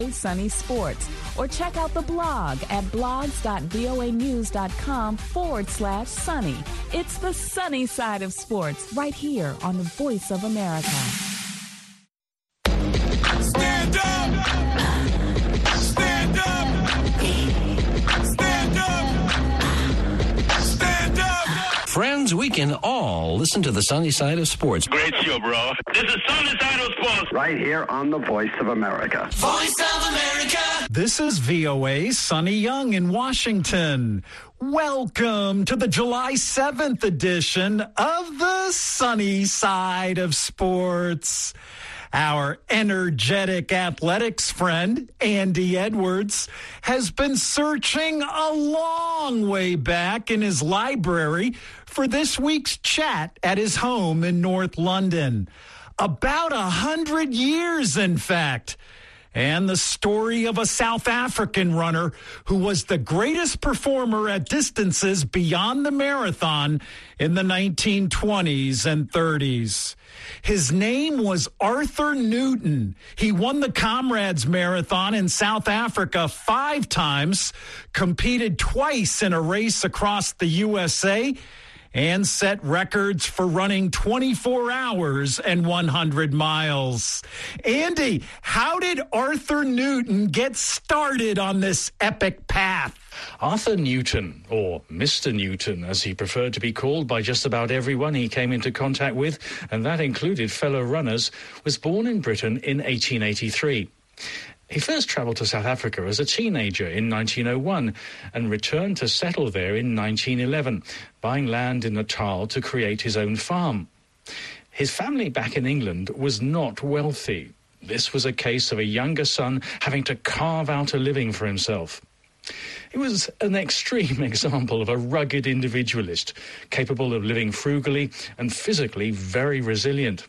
Sunny Sports, or check out the blog at blogs.voanews.com/sunny. It's the sunny side of sports right here on the Voice of America. Stand up! Stand up! Stand up! Stand up! Friends, we can all listen to the sunny side of sports. Great show, bro. This is Sunny Side of Sports. Right here on the Voice of America. Voice of America! This is VOA Sunny Young in Washington. Welcome to the July 7th edition of the Sunny Side of Sports. Our energetic athletics friend, Andy Edwards, has been searching a long way back in his library for this week's chat at his home in North London. About 100 years, in fact. And the story of a South African runner who was the greatest performer at distances beyond the marathon in the 1920s and 30s. His name was Arthur Newton. He won the Comrades Marathon in South Africa 5 times, competed twice in a race across the USA, and set records for running 24 hours and 100 miles. Andy, how did Arthur Newton get started on this epic path? Arthur Newton, or Mr. Newton, as he preferred to be called by just about everyone he came into contact with, and that included fellow runners, was born in Britain in 1883. He first travelled to South Africa as a teenager in 1901 and returned to settle there in 1911, buying land in Natal to create his own farm. His family back in England was not wealthy. This was a case of a younger son having to carve out a living for himself. He was an extreme example of a rugged individualist, capable of living frugally and physically very resilient.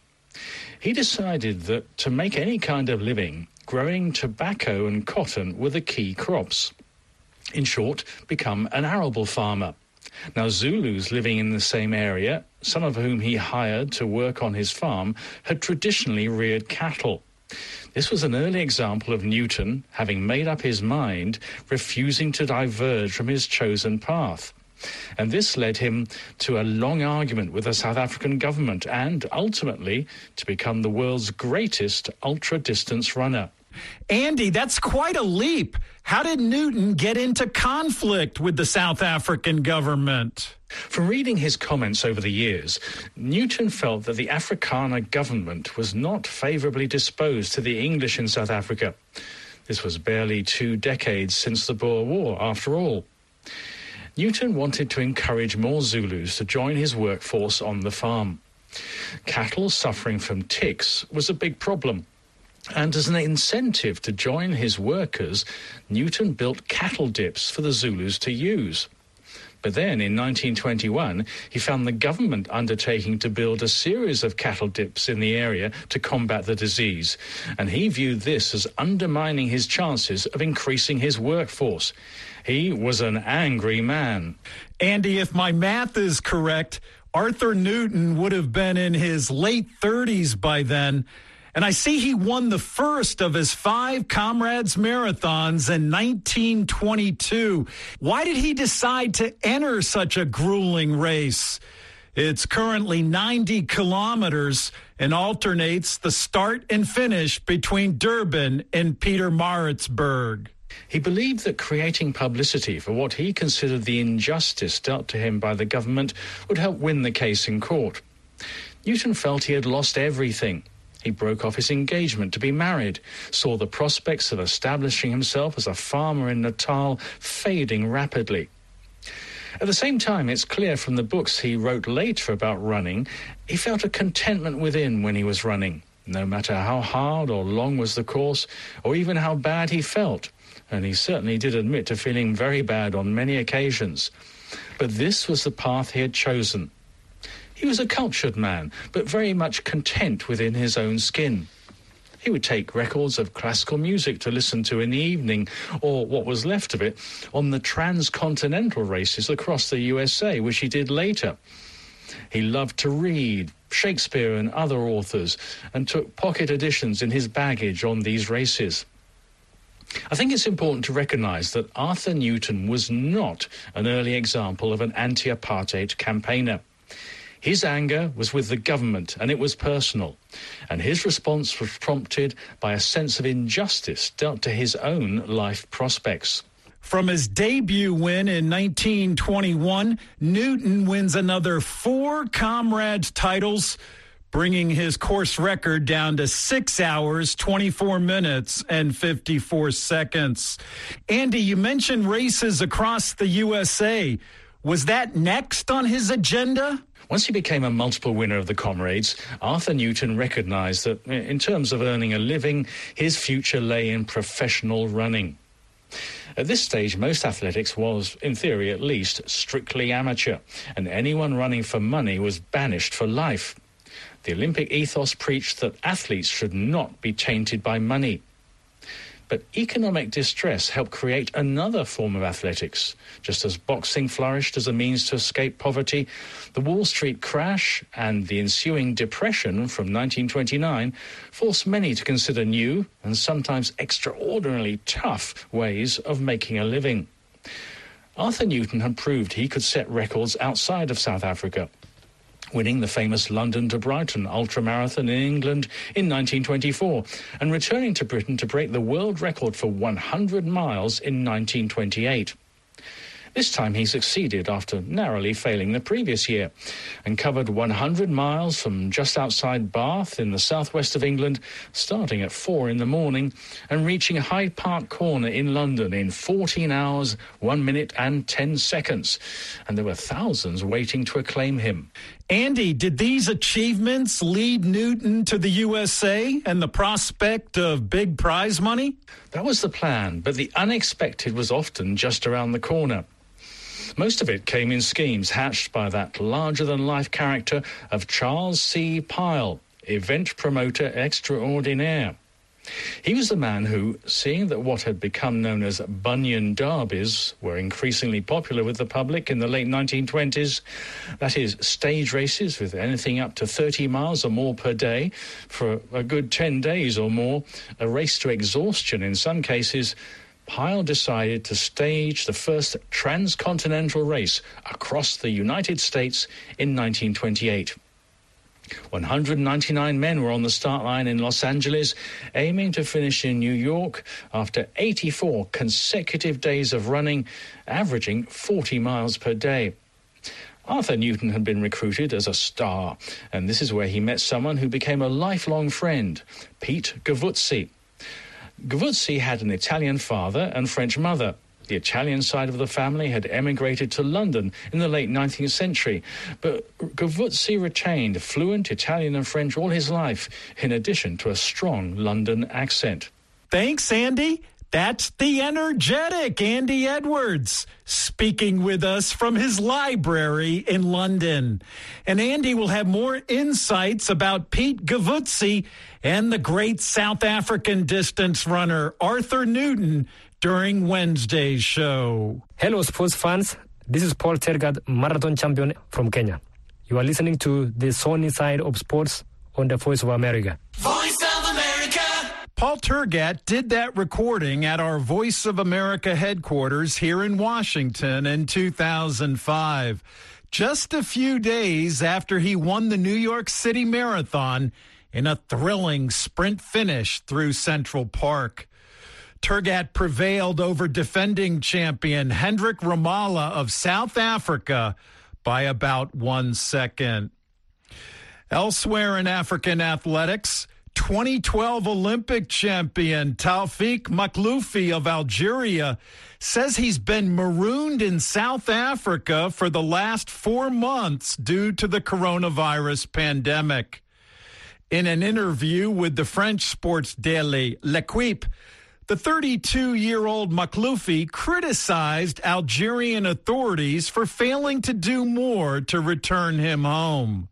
He decided that to make any kind of living, growing tobacco and cotton were the key crops. In short, become an arable farmer. Now, Zulus living in the same area, some of whom he hired to work on his farm, had traditionally reared cattle. This was an early example of Newton, having made up his mind, refusing to diverge from his chosen path. And this led him to a long argument with the South African government and, ultimately, to become the world's greatest ultra-distance runner. Andy, that's quite a leap. How did Newton get into conflict with the South African government? From reading his comments over the years, Newton felt that the Afrikaner government was not favourably disposed to the English in South Africa. This was barely 2 decades since the Boer War, after all. Newton wanted to encourage more Zulus to join his workforce on the farm. Cattle suffering from ticks was a big problem. And as an incentive to join his workers, Newton built cattle dips for the Zulus to use. But then, in 1921, he found the government undertaking to build a series of cattle dips in the area to combat the disease, and he viewed this as undermining his chances of increasing his workforce. He was an angry man. Andy, if my math is correct, Arthur Newton would have been in his late 30s by then. And I see he won the first of his 5 Comrades Marathons in 1922. Why did he decide to enter such a grueling race? It's currently 90 kilometers and alternates the start and finish between Durban and Pietermaritzburg. He believed that creating publicity for what he considered the injustice dealt to him by the government would help win the case in court. Newton felt he had lost everything. He broke off his engagement to be married, saw the prospects of establishing himself as a farmer in Natal fading rapidly. At the same time, it's clear from the books he wrote later about running, he felt a contentment within when he was running, no matter how hard or long was the course, or even how bad he felt. And he certainly did admit to feeling very bad on many occasions. But this was the path he had chosen. He was a cultured man, but very much content within his own skin. He would take records of classical music to listen to in the evening, or what was left of it, on the transcontinental races across the USA, which he did later. He loved to read Shakespeare and other authors, and took pocket editions in his baggage on these races. I think it's important to recognise that Arthur Newton was not an early example of an anti-apartheid campaigner. His anger was with the government, and it was personal. And his response was prompted by a sense of injustice dealt to his own life prospects. From his debut win in 1921, Newton wins another 4 Comrades titles, bringing his course record down to 6 hours, 24 minutes, and 54 seconds. Andy, you mentioned races across the USA. Was that next on his agenda? Once he became a multiple winner of the Comrades, Arthur Newton recognised that, in terms of earning a living, his future lay in professional running. At this stage, most athletics was, in theory at least, strictly amateur, and anyone running for money was banished for life. The Olympic ethos preached that athletes should not be tainted by money. But economic distress helped create another form of athletics. Just as boxing flourished as a means to escape poverty, the Wall Street crash and the ensuing depression from 1929 forced many to consider new and sometimes extraordinarily tough ways of making a living. Arthur Newton had proved he could set records outside of South Africa, winning the famous London to Brighton ultramarathon in England in 1924 and returning to Britain to break the world record for 100 miles in 1928. This time he succeeded after narrowly failing the previous year and covered 100 miles from just outside Bath in the southwest of England, starting at 4 in the morning and reaching Hyde Park Corner in London in 14 hours, 1 minute and 10 seconds. And there were thousands waiting to acclaim him. Andy, did these achievements lead Newton to the USA and the prospect of big prize money? That was the plan, but the unexpected was often just around the corner. Most of it came in schemes hatched by that larger-than-life character of Charles C. Pyle, event promoter extraordinaire. He was the man who, seeing that what had become known as Bunyan Derbies were increasingly popular with the public in the late 1920s, that is, stage races with anything up to 30 miles or more per day for a good 10 days or more, a race to exhaustion in some cases, Pyle decided to stage the first transcontinental race across the United States in 1928. 199 men were on the start line in Los Angeles, aiming to finish in New York after 84 consecutive days of running, averaging 40 miles per day. Arthur Newton had been recruited as a star, and this is where he met someone who became a lifelong friend, Pete Gavuzzi. Gavuzzi had an Italian father and French mother. The Italian side of the family had emigrated to London in the late 19th century, but Gavuzzi retained fluent Italian and French all his life, in addition to a strong London accent. Thanks, Andy. That's the energetic Andy Edwards speaking with us from his library in London. And Andy will have more insights about Pete Gavuzzi and the great South African distance runner Arthur Newton during Wednesday's show. Hello, sports fans. This is Paul Tergat, marathon champion from Kenya. You are listening to the Sunny Side of Sports on the Voice of America. Voice of America. Paul Tergat did that recording at our Voice of America headquarters here in Washington in 2005, just a few days after he won the New York City Marathon in a thrilling sprint finish through Central Park. Tergat prevailed over defending champion Hendrik Ramala of South Africa by about 1 second. Elsewhere in African athletics, 2012 Olympic champion Taoufik Makhloufi of Algeria says he's been marooned in South Africa for the last 4 months due to the coronavirus pandemic. In an interview with the French sports daily L'Equipe, the 32-year-old Makhloufi criticized Algerian authorities for failing to do more to return him home.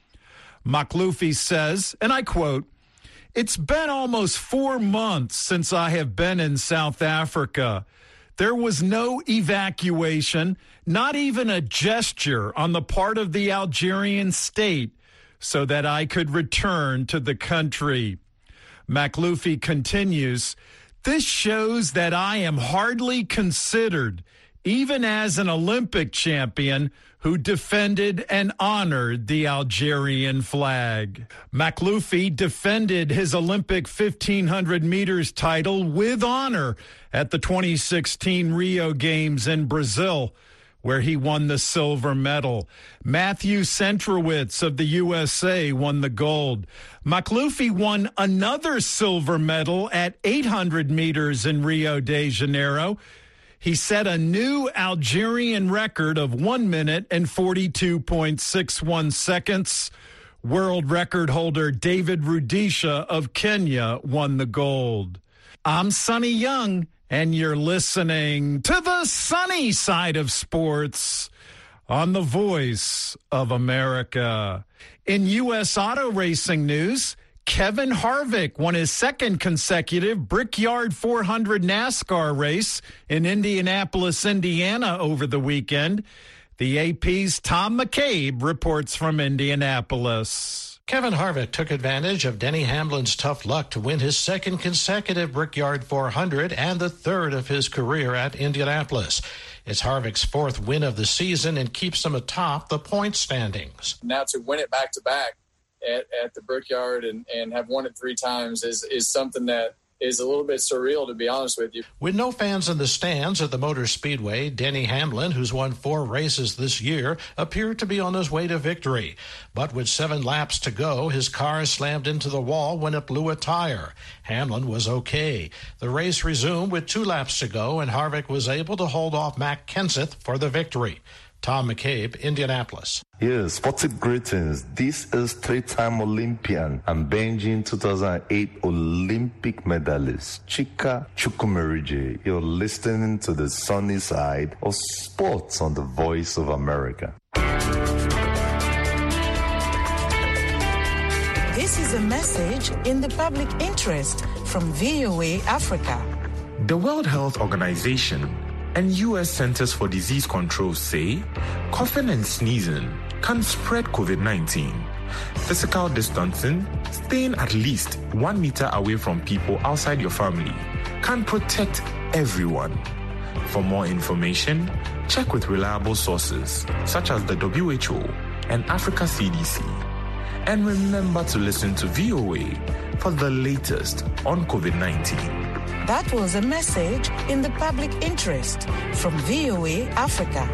Makhloufi says, and I quote, "It's been almost 4 months since I have been in South Africa. There was no evacuation, not even a gesture on the part of the Algerian state so that I could return to the country." Makhloufi continues, This shows that I am hardly considered, even as an Olympic champion who defended and honored the Algerian flag. Makhloufi defended his Olympic 1,500 meters title with honor at the 2016 Rio Games in Brazil, where he won the silver medal. Matthew Centrowitz of the USA won the gold. Makhloufi won another silver medal at 800 meters in Rio de Janeiro. He set a new Algerian record of 1 minute and 42.61 seconds. World record holder David Rudisha of Kenya won the gold. I'm Sonny Young, and you're listening to the sunny side of sports on the Voice of America. In U.S. auto racing news, Kevin Harvick won his second consecutive Brickyard 400 NASCAR race in Indianapolis, Indiana over the weekend. The AP's Tom McCabe reports from Indianapolis. Kevin Harvick took advantage of Denny Hamlin's tough luck to win his second consecutive Brickyard 400 and the third of his career at Indianapolis. It's Harvick's fourth win of the season and keeps him atop the point standings. Now to win it back-to-back at the Brickyard and have won it 3 times is something that is a little bit surreal, to be honest with you. With no fans in the stands at the Motor Speedway, Denny Hamlin, who's won 4 races this year, appeared to be on his way to victory. But with 7 laps to go, his car slammed into the wall when it blew a tire. Hamlin was okay. The race resumed with 2 laps to go, and Harvick was able to hold off Matt Kenseth for the victory. Tom McCabe, Indianapolis. Yes, sporting greetings. This is 3-time Olympian and Beijing 2008 Olympic medalist Chika Chukwumerije. You're listening to the sunny side of sports on the Voice of America. This is a message in the public interest from VOA Africa. The World Health Organization and U.S. Centers for Disease Control say coughing and sneezing can spread COVID-19. Physical distancing, staying at least 1 meter away from people outside your family, can protect everyone. For more information, check with reliable sources such as the WHO and Africa CDC. And remember to listen to VOA for the latest on COVID-19. That was a message in the public interest from VOA Africa.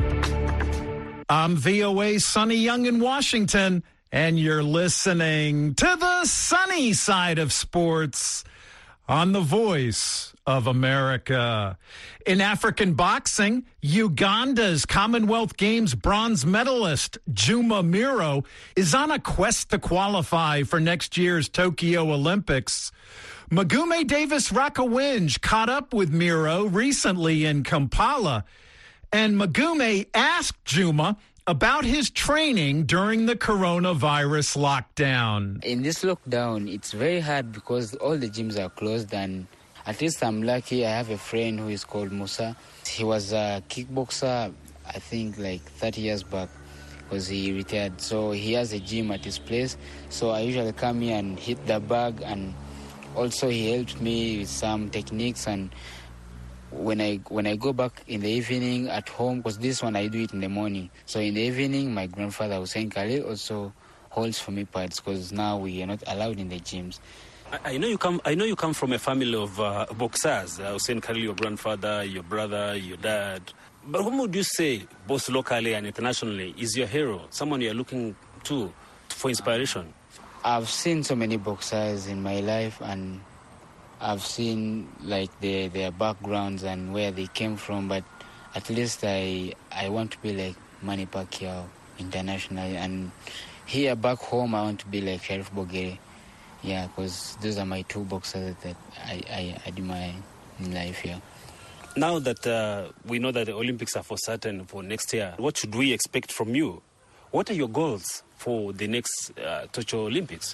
I'm VOA Sonny Young in Washington, and you're listening to the sunny side of sports on the Voice of America. In African boxing, Uganda's Commonwealth Games bronze medalist Juma Miro is on a quest to qualify for next year's Tokyo Olympics. Magume Davis Rakawinj caught up with Miro recently in Kampala, and Magume asked Juma about his training during the coronavirus lockdown. In this lockdown, it's very hard because all the gyms are closed, and at least I'm lucky I have a friend who is called Musa. He was a kickboxer, I think like 30 years back, because he retired. So he has a gym at his place. So I usually come here and hit the bag, and also he helped me with some techniques. And when I go back in the evening at home, because this one I do it in the morning. So in the evening, my grandfather Hussein Khalil also holds for me pads, because now we are not allowed in the gyms. I know you come from a family of boxers. Hussein Khalil, your grandfather, your brother, your dad. But whom would you say, both locally and internationally, is your hero? Someone you're looking to for inspiration? I've seen so many boxers in my life, and I've seen like their backgrounds and where they came from. But at least I want to be like Manny Pacquiao internationally, and here back home I want to be like Sharif Boguere. Yeah, because those are my 2 boxers that I admire in life here. Now that we know that the Olympics are for certain for next year, what should we expect from you? What are your goals for the next Tokyo Olympics?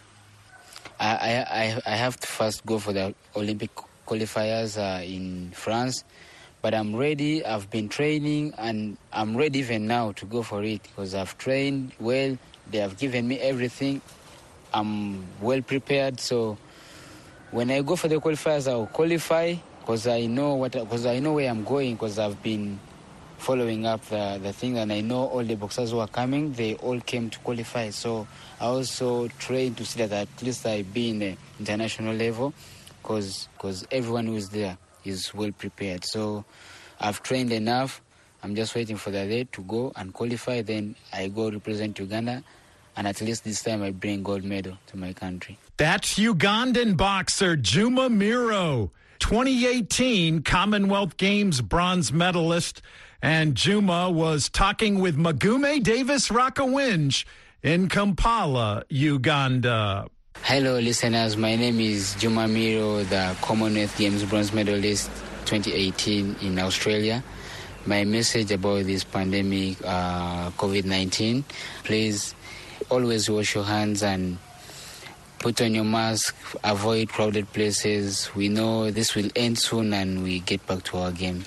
I have to first go for the Olympic qualifiers in France, but I'm ready. I've been training, and I'm ready even now to go for it, because I've trained well. They have given me everything. I'm well prepared, so When I go for the qualifiers, I'll qualify because I know where I'm going, because I've been following up the thing, and I know all the boxers who are coming, they all came to qualify. So I also train to see that at least I be in the international level, because everyone who is there is well prepared. So I've trained enough. I'm just waiting for the day to go and qualify. Then I go represent Uganda, and at least this time I bring gold medal to my country. That's Ugandan boxer Juma Miro, 2018 Commonwealth Games bronze medalist. And Juma was talking with Magume Davis Rakawinj in Kampala, Uganda. Hello, listeners. My name is Juma Miro, the Commonwealth Games bronze medalist 2018 in Australia. My message about this pandemic, COVID-19, please always wash your hands and put on your mask, avoid crowded places. We know this will end soon and we get back to our game.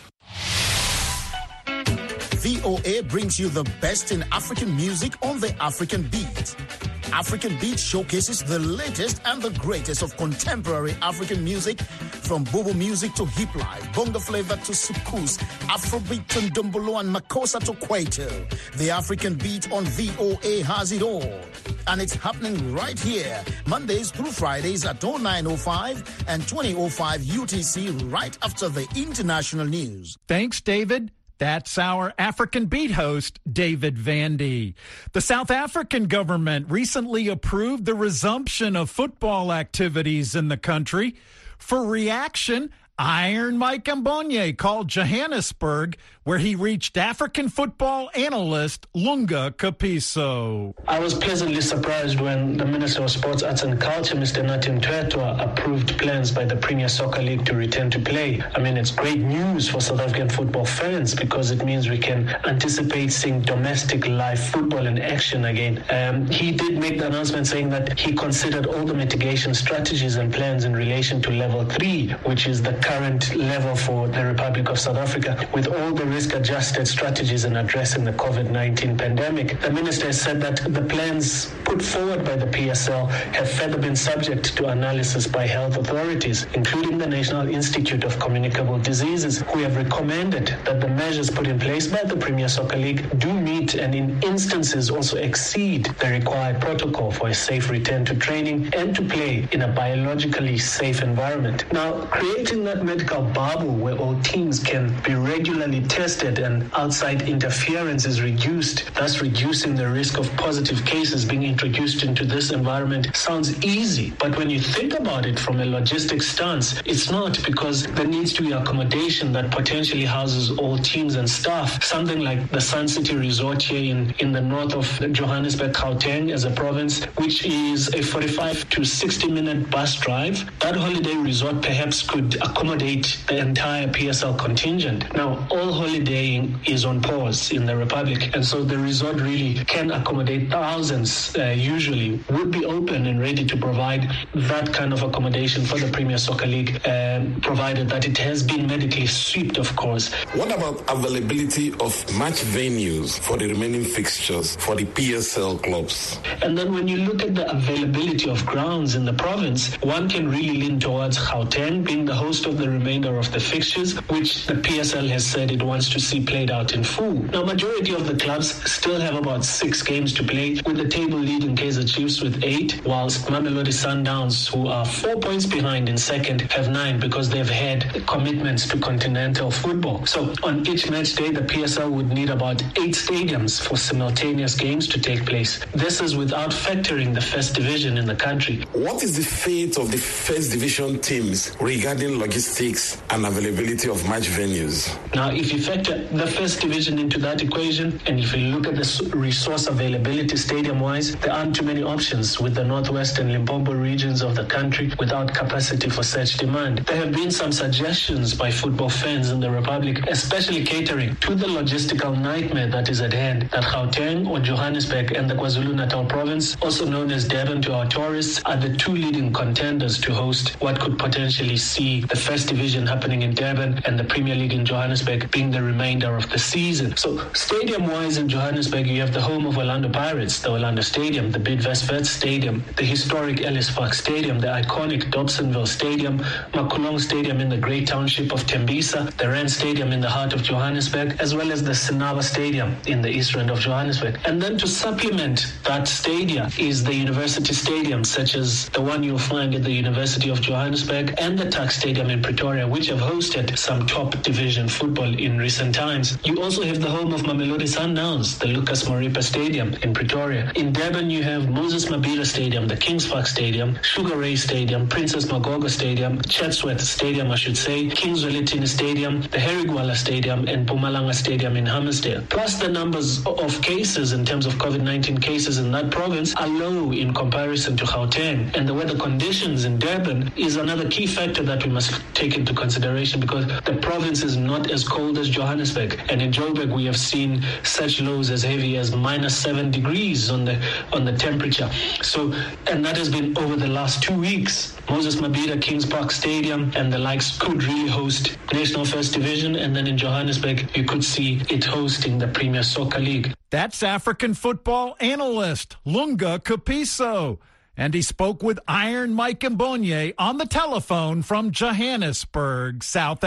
VOA brings you the best in African music on the African Beat. African Beat showcases the latest and the greatest of contemporary African music, from Bobo music to hip life, bongo flavor to soukous, Afrobeat to Ndombolo and Makossa to Kwaito. The African Beat on VOA has it all. And it's happening right here, Mondays through Fridays at 09:05 and 20:05 UTC, right after the international news. Thanks, David. That's our African Beat host, David Vandy. The South African government recently approved the resumption of football activities in the country. For reaction, Iron Mike Mbonye called Johannesburg, where he reached African football analyst Lunga Kapiso. I was pleasantly surprised when the Minister of Sports, Arts and Culture, Mr. Nathi Mthethwa, approved plans by the Premier Soccer League to return to play. I mean, it's great news for South African football fans, because it means we can anticipate seeing domestic live football in action again. He did make the announcement saying that he considered all the mitigation strategies and plans in relation to level 3, which is the current level for the Republic of South Africa, with all the risk-adjusted strategies in addressing the COVID-19 pandemic. The minister has said that the plans put forward by the PSL have further been subject to analysis by health authorities, including the National Institute of Communicable Diseases, who have recommended that the measures put in place by the Premier Soccer League do meet and in instances also exceed the required protocol for a safe return to training and to play in a biologically safe environment. Now, creating that medical bubble where all teams can be regularly tested and outside interference is reduced, thus reducing the risk of positive cases being introduced into this environment, sounds easy. But when you think about it from a logistics stance, it's not, because there needs to be accommodation that potentially houses all teams and staff. Something like the Sun City Resort here in the north of Johannesburg, Gauteng as a province, which is a 45 to 60-minute bus drive. That holiday resort perhaps could accommodate the entire PSL contingent. Now, all holidaying is on pause in the Republic, and so the resort really can accommodate thousands, usually would be open and ready to provide that kind of accommodation for the Premier Soccer League, provided that it has been medically swept, of course. What about availability of match venues for the remaining fixtures for the PSL clubs? And then when you look at the availability of grounds in the province, one can really lean towards Gauteng being the host of the remainder of the fixtures, which the PSL has said it wants to see played out in full. Now, majority of the clubs still have about 6 games to play, with the table leading Kaizer Chiefs with 8, whilst Mamelodi Sundowns, who are 4 points behind in second, have 9 because they've had commitments to continental football. So on each match day, the PSL would need about 8 stadiums for simultaneous games to take place. This is without factoring the first division in the country. What is the fate of the first division teams regarding logistics and availability of match venues? Now, if you factor the first division into that equation, and if you look at the resource availability stadium-wise, there aren't too many options with the Northwest and Limpopo regions of the country without capacity for such demand. There have been some suggestions by football fans in the Republic, especially catering to the logistical nightmare that is at hand, that Gauteng or Johannesburg and the KwaZulu-Natal province, also known as Durban to our tourists, are the 2 leading contenders to host what could potentially see the First Division happening in Durban and the Premier League in Johannesburg being the remainder of the season. So stadium-wise in Johannesburg, you have the home of Orlando Pirates, the Orlando Stadium, the Bidvest Wits Stadium, the historic Ellis Park Stadium, the iconic Dobsonville Stadium, Makulong Stadium in the great township of Tembisa, the Rand Stadium in the heart of Johannesburg, as well as the Sinaba Stadium in the east end of Johannesburg. And then to supplement that stadium is the university stadiums, such as the one you'll find at the University of Johannesburg and the Tuck Stadium in Pretoria, which have hosted some top division football in recent times. You also have the home of Mamelodi Sundowns, the Lucas Moripa Stadium in Pretoria. In Durban, you have Moses Mabhida Stadium, the Kings Park Stadium, Sugar Ray Stadium, Princess Magogo Stadium, Chatsworth Stadium, I should say, Kingswell Stadium, the Herigwala Stadium, and Mpumalanga Stadium in Hammersdale. Plus, the numbers of cases in terms of COVID-19 cases in that province are low in comparison to Gauteng. And the weather conditions in Durban is another key factor that we must take into consideration, because the province is not as cold as Johannesburg. And in Joburg, we have seen such lows as heavy as -7 degrees on the temperature. So, and that has been over the last 2 weeks. Moses Mabhida, Kings Park Stadium, and the likes could really host National First Division, and then in Johannesburg, you could see it hosting the Premier Soccer League. That's African football analyst Lunga Kapiso. And he spoke with Iron Mike Mbonye on the telephone from Johannesburg, South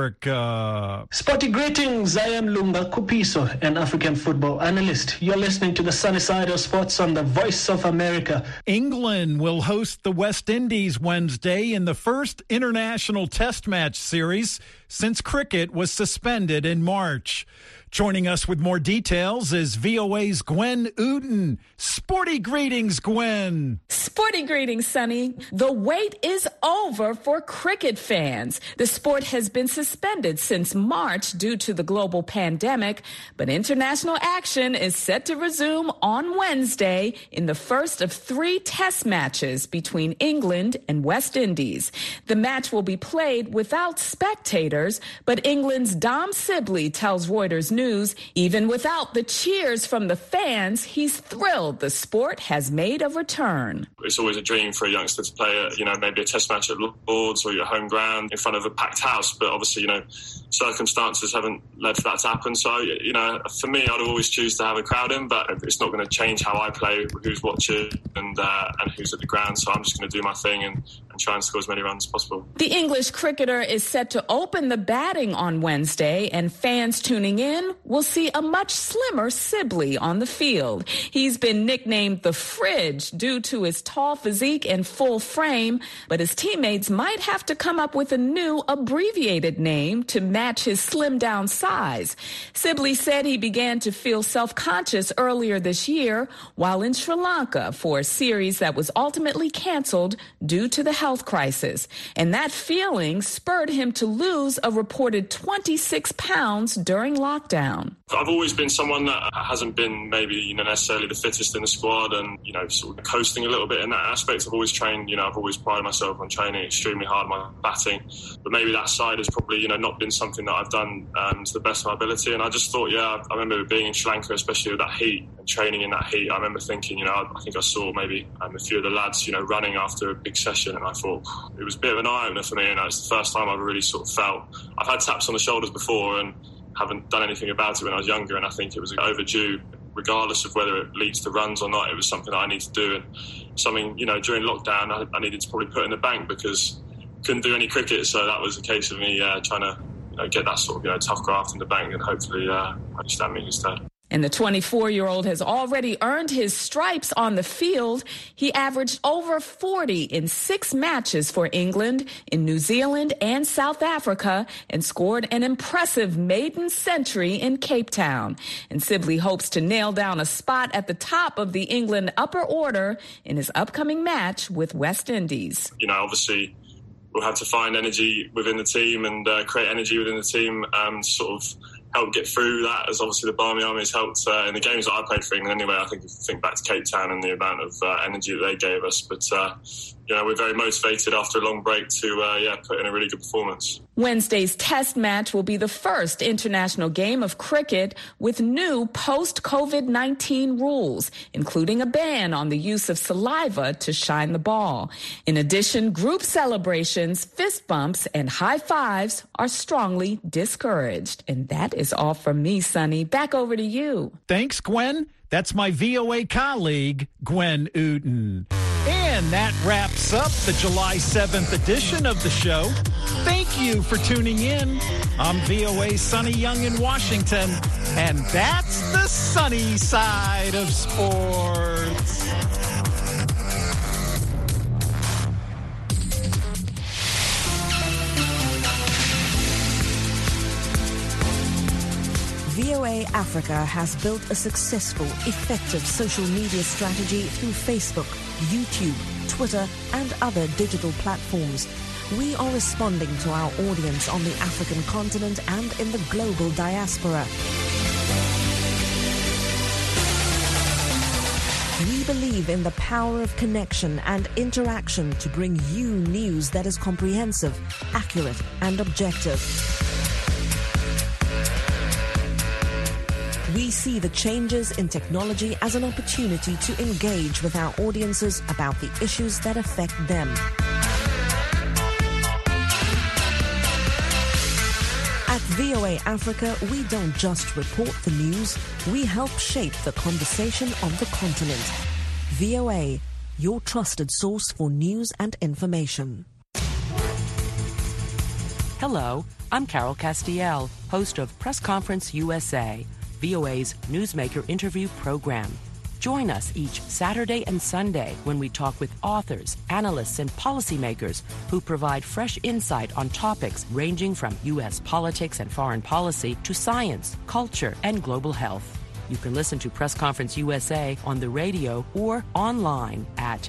Africa. Sporty greetings. I am Lunga Kupiso, an African football analyst. You're listening to the Sunny Side of Sports on the Voice of America. England will host the West Indies Wednesday in the first international test match series since cricket was suspended in March. Joining us with more details is VOA's Gwen Uden. Sporty greetings, Gwen. Sporty greetings, Sonny. The wait is over for cricket fans. The sport has been suspended since March due to the global pandemic, but international action is set to resume on Wednesday in the first of 3 test matches between England and West Indies. The match will be played without spectators, but England's Dom Sibley tells Reuters News, even without the cheers from the fans, he's thrilled the sport has made a return. It's always a dream for a youngster to play, maybe a test match at Lords or your home ground in front of a packed house. But obviously, circumstances haven't led for that to happen. So, for me, I'd always choose to have a crowd in, but it's not going to change how I play, who's watching and who's at the ground. So I'm just going to do my thing and try and score as many runs as possible. The English cricketer is set to open the batting on Wednesday, and fans tuning in will see a much slimmer Sibley on the field. He's been nicknamed the Fridge due to his tall physique and full frame, but his teammates might have to come up with a new abbreviated name to match his slimmed down size. Sibley said he began to feel self-conscious earlier this year while in Sri Lanka for a series that was ultimately canceled due to the health crisis. And that feeling spurred him to lose a reported 26 pounds during lockdown. I've always been someone that hasn't been maybe necessarily the fittest in the squad, and sort of coasting a little bit in that aspect. I've always trained, I've always prided myself on training extremely hard, my batting, but maybe that side has probably not been something that I've done to the best of my ability. And I just thought, I remember being in Sri Lanka, especially with that heat and training in that heat. I remember thinking, I think I saw maybe a few of the lads running after a big session, and I thought it was a bit of an eye-opener for me. It's the first time I've really sort of felt, I've had taps on the shoulders before and haven't done anything about it when I was younger, and I think it was overdue. Regardless of whether it leads to runs or not, it was something that I need to do, and something during lockdown I needed to probably put in the bank because couldn't do any cricket. So that was a case of me trying to get that sort of tough graft in the bank, and hopefully stand me instead. And the 24-year-old has already earned his stripes on the field. He averaged over 40 in 6 matches for England, in New Zealand and South Africa, and scored an impressive maiden century in Cape Town. And Sibley hopes to nail down a spot at the top of the England upper order in his upcoming match with West Indies. Obviously, we'll have to find energy within the team and create energy within the team, sort of help get through that, as obviously the Barmy Army has helped in the games that I played for England anyway. I think if you think back to Cape Town and the amount of energy that they gave us, but we're very motivated after a long break to put in a really good performance. Wednesday's test match will be the first international game of cricket with new post-COVID-19 rules, including a ban on the use of saliva to shine the ball. In addition, group celebrations, fist bumps, and high fives are strongly discouraged. And that is all from me, Sonny. Back over to you. Thanks, Gwen. That's my VOA colleague, Gwen Uten. And that wraps up the July 7th edition of the show. Thank you for tuning in. I'm VOA's Sonny Young in Washington, and that's the sunny side of sports. VOA Africa has built a successful, effective social media strategy through Facebook, YouTube, Twitter, and other digital platforms. We are responding to our audience on the African continent and in the global diaspora. We believe in the power of connection and interaction to bring you news that is comprehensive, accurate, and objective. We see the changes in technology as an opportunity to engage with our audiences about the issues that affect them. At VOA Africa, we don't just report the news, we help shape the conversation on the continent. VOA, your trusted source for news and information. Hello, I'm Carol Castiel, host of Press Conference USA, VOA's newsmaker interview program. Join us each Saturday and Sunday when we talk with authors, analysts, and policymakers who provide fresh insight on topics ranging from U.S. politics and foreign policy to science, culture, and global health. You can listen to Press Conference USA on the radio or online at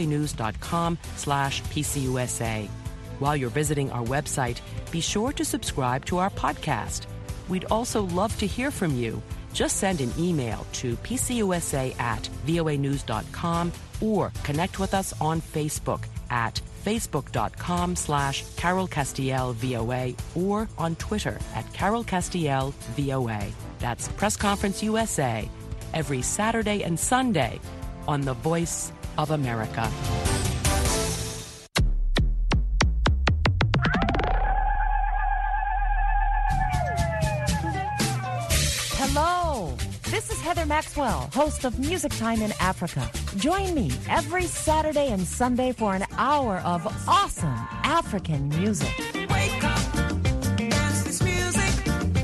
voanews.com/PCUSA. While you're visiting our website, be sure to subscribe to our podcast. We'd also love to hear from you. Just send an email to pcusa@voanews.com or connect with us on Facebook at facebook.com/Carol Castiel VOA or on Twitter at Carol Castiel VOA. That's Press Conference USA every Saturday and Sunday on the Voice of America. Hello, this is Heather Maxwell, host of Music Time in Africa. Join me every Saturday and Sunday for an hour of awesome African music. Wake up, dance this music.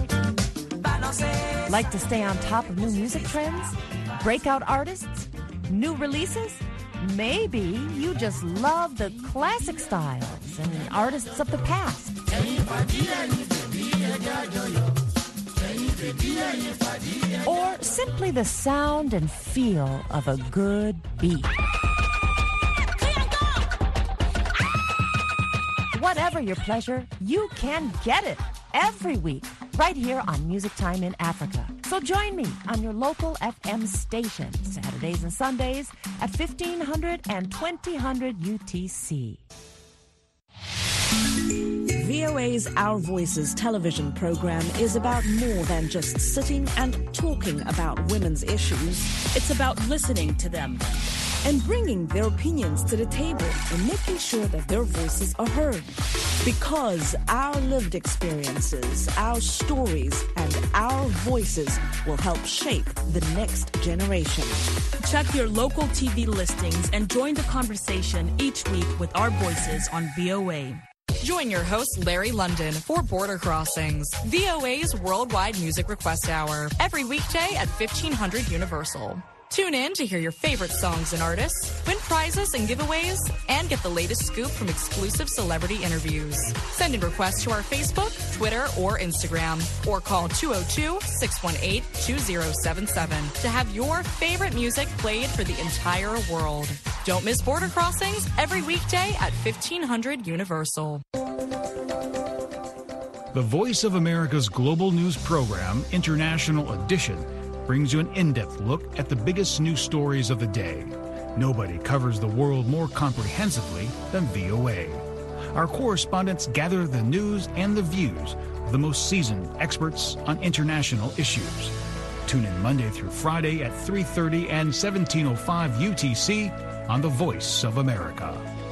Like to stay on top of new music trends? Breakout artists? New releases? Maybe you just love the classic styles and artists of the past. Or simply the sound and feel of a good beat. Whatever your pleasure, you can get it every week right here on Music Time in Africa. So join me on your local FM station Saturdays and Sundays at 1500 and 2000 UTC. VOA's Our Voices television program is about more than just sitting and talking about women's issues. It's about listening to them and bringing their opinions to the table and making sure that their voices are heard. Because our lived experiences, our stories, and our voices will help shape the next generation. Check your local TV listings and join the conversation each week with our voices on VOA. Join your host, Larry London, for Border Crossings, VOA's worldwide music request hour, every weekday at 1500 Universal. Tune in to hear your favorite songs and artists, win prizes and giveaways, and get the latest scoop from exclusive celebrity interviews. Send in requests to our Facebook, Twitter, or Instagram, or call 202-618-2077 to have your favorite music played for the entire world. Don't miss Border Crossings every weekday at 1500 Universal. The Voice of America's global news program, International Edition, brings you an in-depth look at the biggest news stories of the day. Nobody covers the world more comprehensively than VOA. Our correspondents gather the news and the views of the most seasoned experts on international issues. Tune in Monday through Friday at 3:30 and 17:05 UTC on The Voice of America.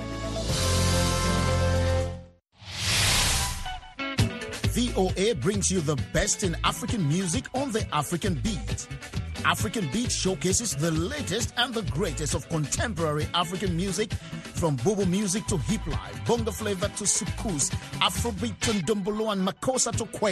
VOA brings you the best in African music on the African Beat. African Beat showcases the latest and the greatest of contemporary African music, from Bobo music to hip life, bongo flavor to soukous, Afrobeat, Ndombolo and Makossa to Kwaito.